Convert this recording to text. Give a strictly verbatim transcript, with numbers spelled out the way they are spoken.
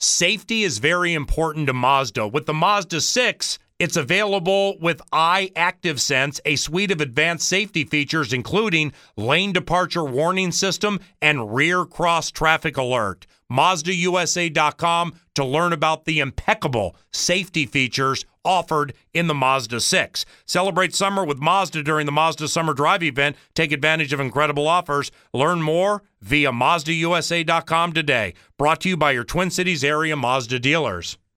Safety is very important to Mazda. With the Mazda six, it's available with iActiveSense, a suite of advanced safety features including lane departure warning system and rear cross traffic alert. Mazda U S A dot com to learn about the impeccable safety features offered in the Mazda six. Celebrate summer with Mazda during the Mazda Summer Drive event. Take advantage of incredible offers. Learn more via Mazda U S A dot com today. Brought to you by your Twin Cities area Mazda dealers.